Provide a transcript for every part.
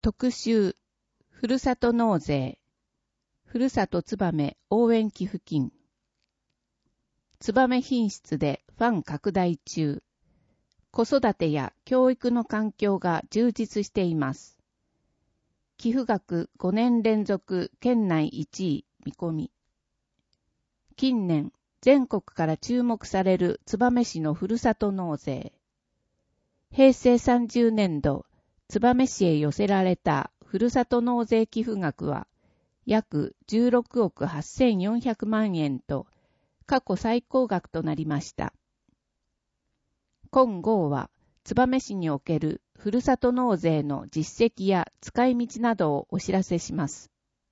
特集、ふるさと納税、ふるさとつばめ応援寄付金、つばめ品質でファン拡大中、子育てや教育の環境が充実しています。寄付額5年連続県内1位見込み。近年、全国から注目される燕市のふるさと納税。平成30年度、燕市へ寄せられたふるさと納税寄付額は約16億8400万円と過去最高額となりました。今号は燕市におけるふるさと納税の実績や使い道などをお知らせします。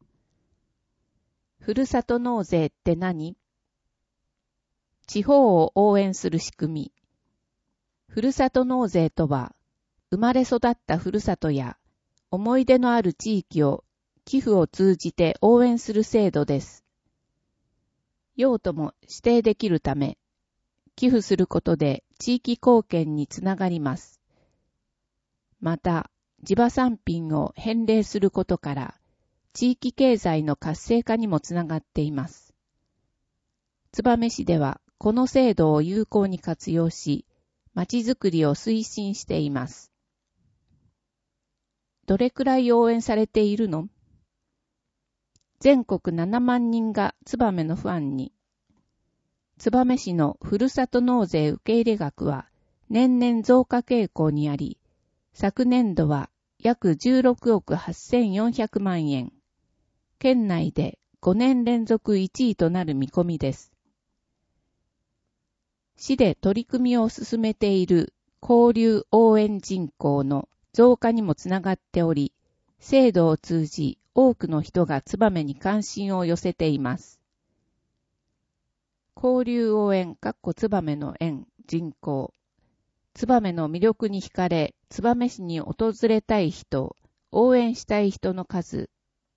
ふるさと納税って何？地方を応援する仕組み。ふるさと納税とは、生まれ育ったふるさとや思い出のある地域を寄付を通じて応援する制度です。用途も指定できるため、寄付することで地域貢献につながります。また、地場産品を返礼することから、地域経済の活性化にもつながっています。燕市では、この制度を有効に活用し、まちづくりを推進しています。どれくらい応援されているの？全国7万人が燕のファンに。燕市のふるさと納税受け入れ額は年々増加傾向にあり、昨年度は約16億8400万円。県内で5年連続1位となる見込みです。市で取り組みを進めている交流応援人口の増加にもつながっており、制度を通じ多くの人が燕に関心を寄せています。交流応援燕の縁人口。燕の魅力に惹かれ、燕市に訪れたい人、応援したい人の数。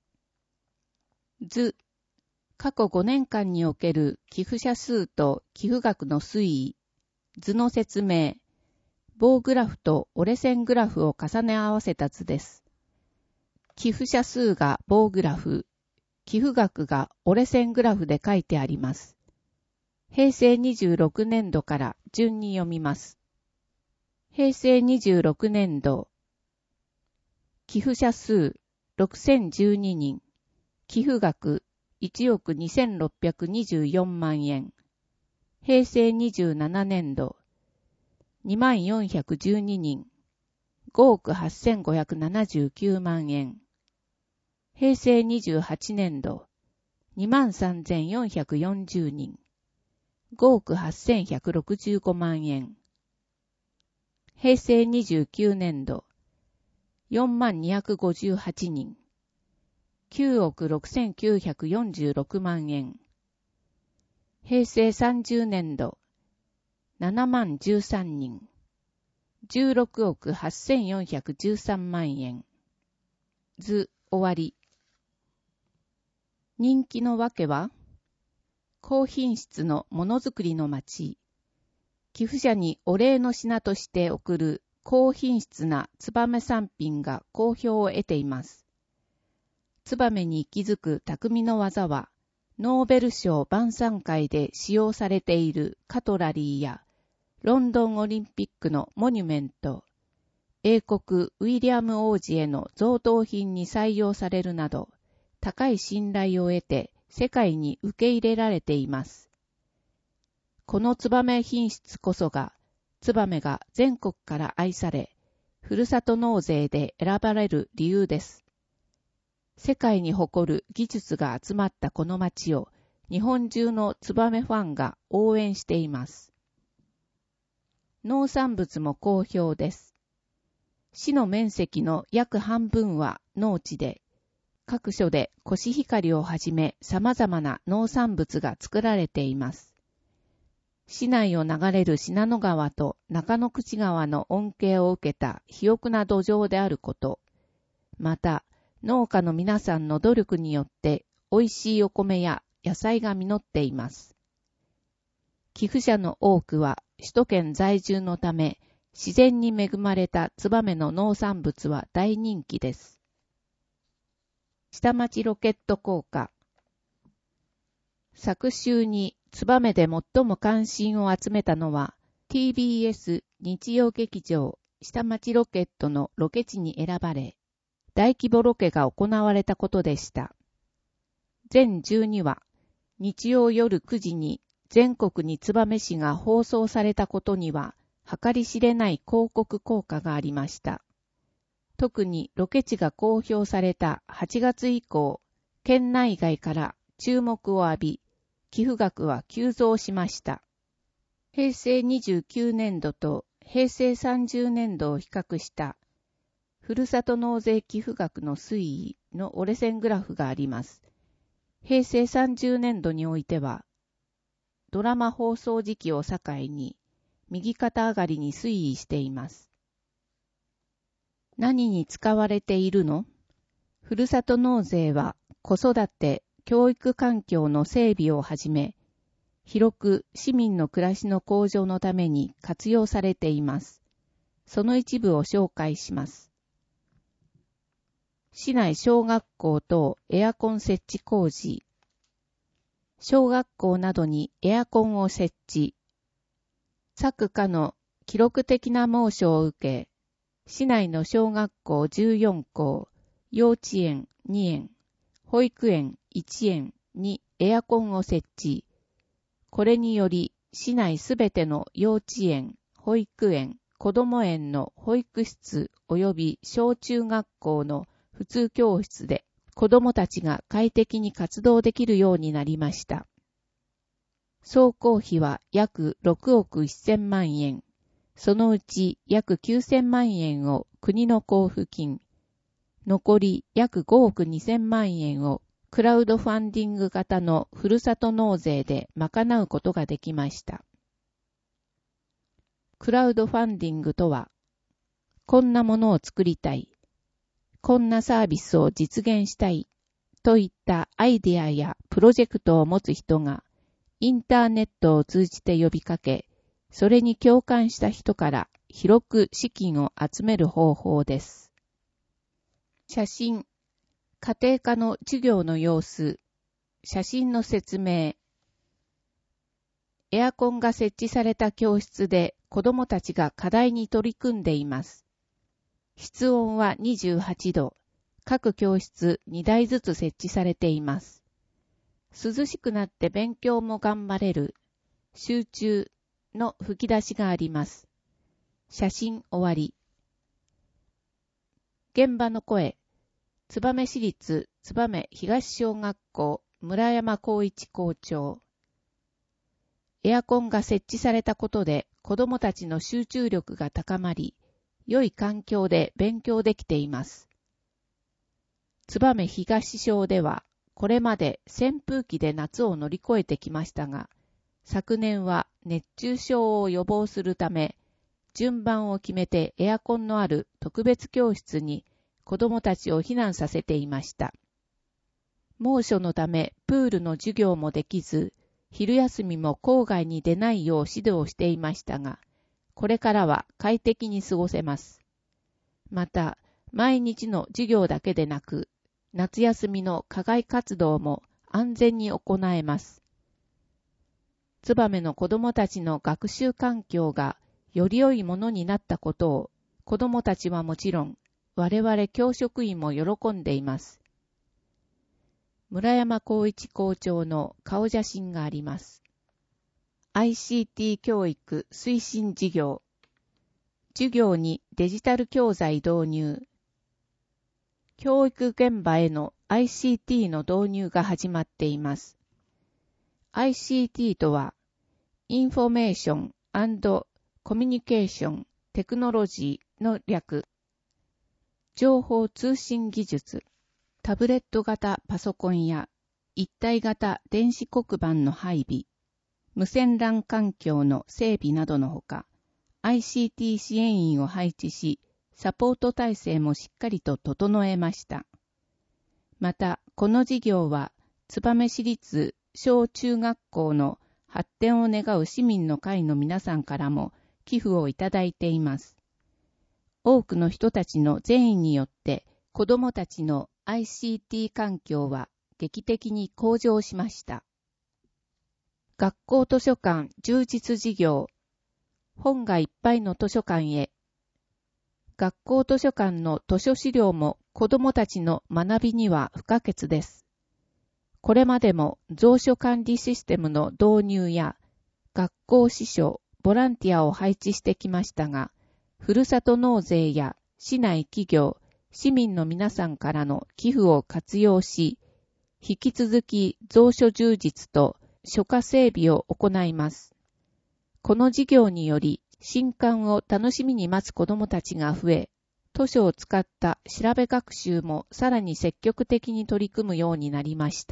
図。過去5年間における寄付者数と寄付額の推移。図の説明。棒グラフと折れ線グラフを重ね合わせた図です。寄付者数が棒グラフ、寄付額が折れ線グラフで書いてあります。平成26年度から順に読みます。平成26年度、寄付者数6012人、寄付額1億2624万円。平成27年度、2412人、5億8579万円。平成28年度、23,440人、5億8165万円。平成29年度、4258人、9億6946万円。平成30年度、713人、16億8413万円。図終わり。人気のわけは、高品質のものづくりの町。寄付者にお礼の品として送る高品質な燕産品が好評を得ています。燕に息づく匠の技は、ノーベル賞晩餐会で使用されているカトラリーや、ロンドンオリンピックのモニュメント、英国ウィリアム王子への贈答品に採用されるなど、高い信頼を得て世界に受け入れられています。この燕品質こそが、燕が全国から愛され、ふるさと納税で選ばれる理由です。世界に誇る技術が集まったこの町を、日本中の燕ファンが応援しています。農産物も好評です。市の面積の約半分は農地で、各所でコシヒカリをはじめ様々な農産物が作られています。市内を流れる信濃川と中野口川の恩恵を受けた肥沃な土壌であること、また農家の皆さんの努力によって美味しいお米や野菜が実っています。寄付者の多くは首都圏在住のため、自然に恵まれた燕の農産物は大人気です。 下町ロケット効果。昨週に燕で最も関心を集めたのは TBS 日曜劇場下町ロケットのロケ地に選ばれ、大規模ロケが行われたことでした。全12話、日曜夜9時に全国に燕市が放送されたことには、計り知れない広告効果がありました。特にロケ地が公表された8月以降、県内外から注目を浴び、寄付額は急増しました。平成29年度と平成30年度を比較したふるさと納税寄付額の推移の折れ線グラフがあります。平成30年度においては、ドラマ放送時期を境に右肩上がりに推移しています。何に使われているの？ふるさと納税は子育て、教育環境の整備をはじめ、広く市民の暮らしの向上のために活用されています。その一部を紹介します。市内小学校等エアコン設置工事。小学校などにエアコンを設置。昨夏の記録的な猛暑を受け、市内の小学校14校、幼稚園2園、保育園1園にエアコンを設置。これにより、市内すべての幼稚園、保育園、子ども園の保育室及び小中学校の普通教室で子どもたちが快適に活動できるようになりました。総工費は約6億1000万円。そのうち約9000万円を国の交付金、残り約5億2000万円をクラウドファンディング型のふるさと納税で賄うことができました。クラウドファンディングとは、こんなものを作りたい、こんなサービスを実現したいといったアイデアやプロジェクトを持つ人がインターネットを通じて呼びかけ、それに共感した人から広く資金を集める方法です。写真、家庭科の授業の様子、写真の説明。エアコンが設置された教室で子どもたちが課題に取り組んでいます。室温は28度、各教室2台ずつ設置されています。涼しくなって勉強も頑張れる、集中の吹き出しがあります。写真終わり。現場の声。燕市立燕東小学校村山光一校長。エアコンが設置されたことで子どもたちの集中力が高まり、良い環境で勉強できています。燕東小ではこれまで扇風機で夏を乗り越えてきましたが、昨年は熱中症を予防するため、順番を決めてエアコンのある特別教室に子どもたちを避難させていました。猛暑のためプールの授業もできず、昼休みも校外に出ないよう指導していましたが、これからは快適に過ごせます。また、毎日の授業だけでなく、夏休みの課外活動も安全に行えます。燕の子どもたちの学習環境がより良いものになったことを、子どもたちはもちろん、我々教職員も喜んでいます。村山光一校長の顔写真があります。ICT 教育推進事業。授業にデジタル教材導入。教育現場への ICT の導入が始まっています。ICT とは、インフォメーション&コミュニケーションテクノロジーの略。情報通信技術、タブレット型パソコンや一体型電子黒板の配備、無線 LAN 環境の整備などのほか、ICT 支援員を配置し、サポート体制もしっかりと整えました。また、この事業は、燕市立小中学校の発展を願う市民の会の皆さんからも寄付をいただいています。多くの人たちの善意によって子どもたちの ICT 環境は劇的に向上しました。学校図書館充実事業、本がいっぱいの図書館へ。学校図書館の図書資料も子どもたちの学びには不可欠です。これまでも蔵書管理システムの導入や学校司書、ボランティアを配置してきましたが、ふるさと納税や市内企業、市民の皆さんからの寄付を活用し、引き続き蔵書充実と書架整備を行います。この事業により、新刊を楽しみに待つ子どもたちが増え、図書を使った調べ学習もさらに積極的に取り組むようになりました。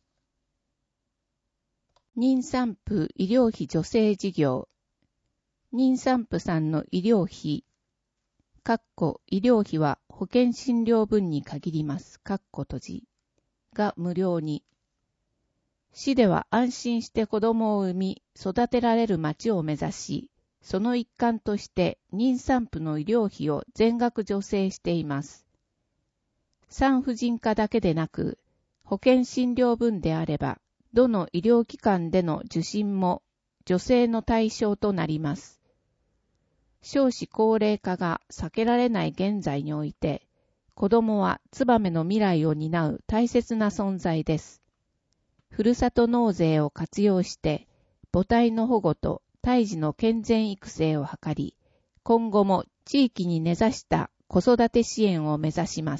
妊産婦医療費助成事業。妊産婦さんの医療費、医療費は保険診療分に限ります。閉じが無料に。市では安心して子供を産み、育てられる町を目指し、その一環として妊産婦の医療費を全額助成しています。産婦人科だけでなく、保険診療分であれば、どの医療機関での受診も助成の対象となります。少子高齢化が避けられない現在において、子供は燕の未来を担う大切な存在です。ふるさと納税を活用して、母体の保護と胎児の健全育成を図り、今後も地域に根ざした子育て支援を目指します。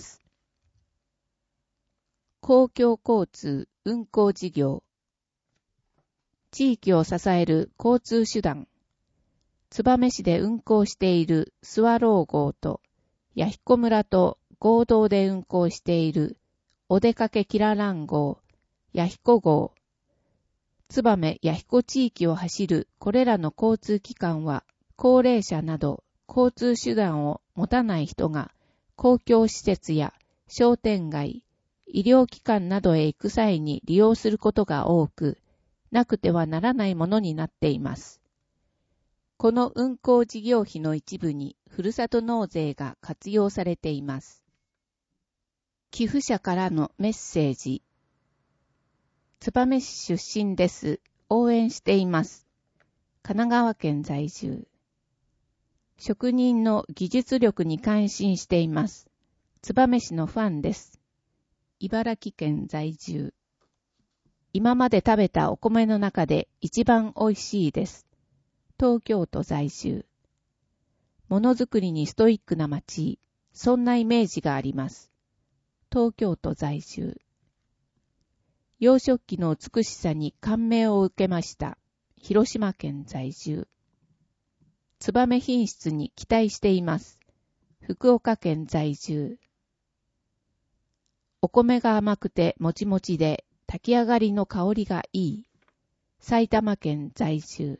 公共交通運行事業。地域を支える交通手段。燕市で運行しているスワロー号と、弥彦村と合同で運行しているお出かけキララン号、弥彦号。燕弥彦地域を走るこれらの交通機関は、高齢者など交通手段を持たない人が公共施設や商店街、医療機関などへ行く際に利用することが多く、なくてはならないものになっています。この運行事業費の一部にふるさと納税が活用されています。寄付者からのメッセージ。燕市出身です。応援しています。神奈川県在住。職人の技術力に感心しています。燕市のファンです。茨城県在住。今まで食べたお米の中で一番美味しいです。東京都在住。ものづくりにストイックな町、そんなイメージがあります。東京都在住。洋食器の美しさに感銘を受けました。広島県在住。燕品質に期待しています。福岡県在住。お米が甘くてもちもちで炊き上がりの香りがいい。埼玉県在住。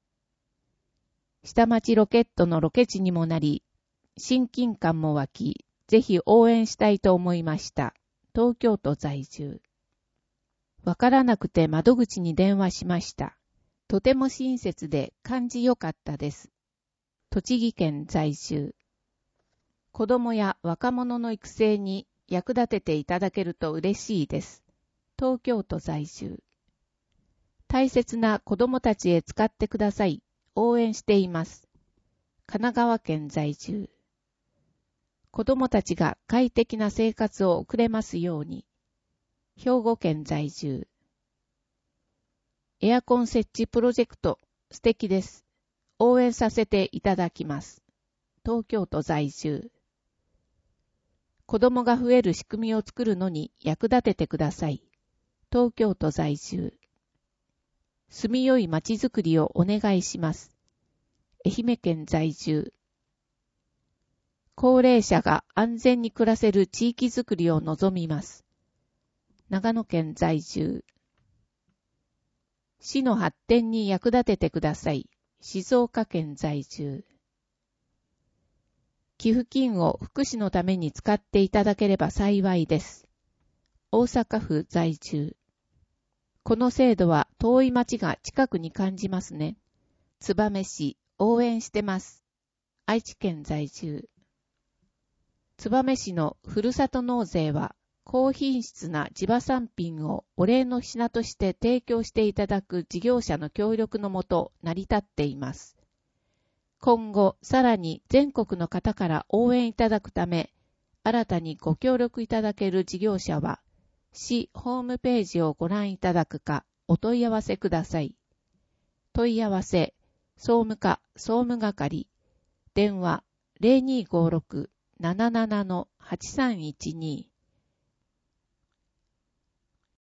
下町ロケットのロケ地にもなり、親近感も湧き、ぜひ応援したいと思いました。東京都在住。わからなくて窓口に電話しました。とても親切で感じよかったです。栃木県在住。子供や若者の育成に役立てていただけると嬉しいです。東京都在住。大切な子供たちへ使ってください。応援しています。神奈川県在住。子供たちが快適な生活を送れますように。兵庫県在住。エアコン設置プロジェクト、素敵です。応援させていただきます。東京都在住。子供が増える仕組みを作るのに役立ててください。東京都在住。住みよい街づくりをお願いします。愛媛県在住。高齢者が安全に暮らせる地域づくりを望みます。長野県在住。市の発展に役立ててください。静岡県在住。寄付金を福祉のために使っていただければ幸いです。大阪府在住。この制度は遠い町が近くに感じますね。燕市、応援してます。愛知県在住。燕市のふるさと納税は高品質な地場産品をお礼の品として提供していただく事業者の協力のもと成り立っています。今後、さらに全国の方から応援いただくため、新たにご協力いただける事業者は、市ホームページをご覧いただくか、お問い合わせください。問い合わせ、総務課総務係、電話 0256-77-8312